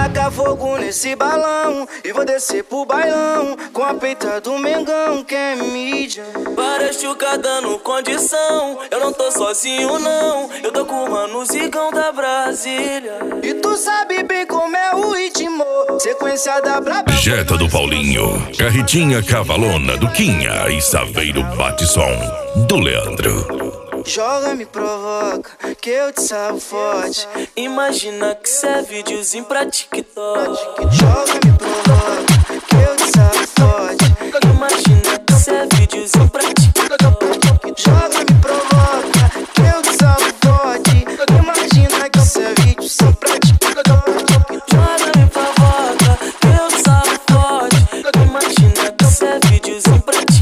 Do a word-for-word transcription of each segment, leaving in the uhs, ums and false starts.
tacar fogo nesse balão e vou descer pro bailão com a peita do Mengão, que é mídia. Várias chucas dando condição, eu não tô sozinho não, eu tô com o mano Zigão da Brasília. E tu sabe bem como é o ritmo, sequência da braba. Jetta do Paulinho, Carretinha Cavalona do Quinha e Saveiro Bate-som do Leandro. Joga, me provoca, que eu te salvo forte. Imagina que cê é videozinho pra TikTok. Joga, me provoca, que eu te salvo forte. Imagina que cê é videozinho pra TikTok. Joga, me provoca, que eu te salvo forte. Imagina que cê é videozinho pra TikTok. Joga, me provoca, que eu te salvo forte. Imagina que cê é videozinho pra TikTok.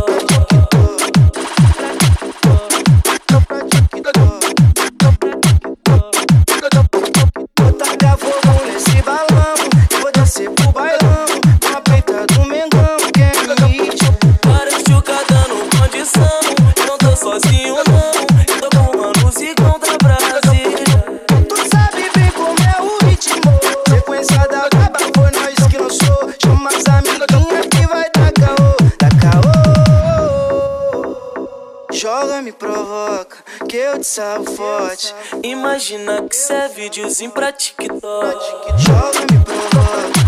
Sozinho não, eu tô com o mano Zigão da Brasília. Tu sabe bem como é o ritmo, sequência da braba, foi nós que lançou. Chama as amiguinhas que vai dar caô, dar caô. Joga, me provoca, que eu te salvo forte. Imagina que cê é videozinho pra TikTok. Joga, me provoca,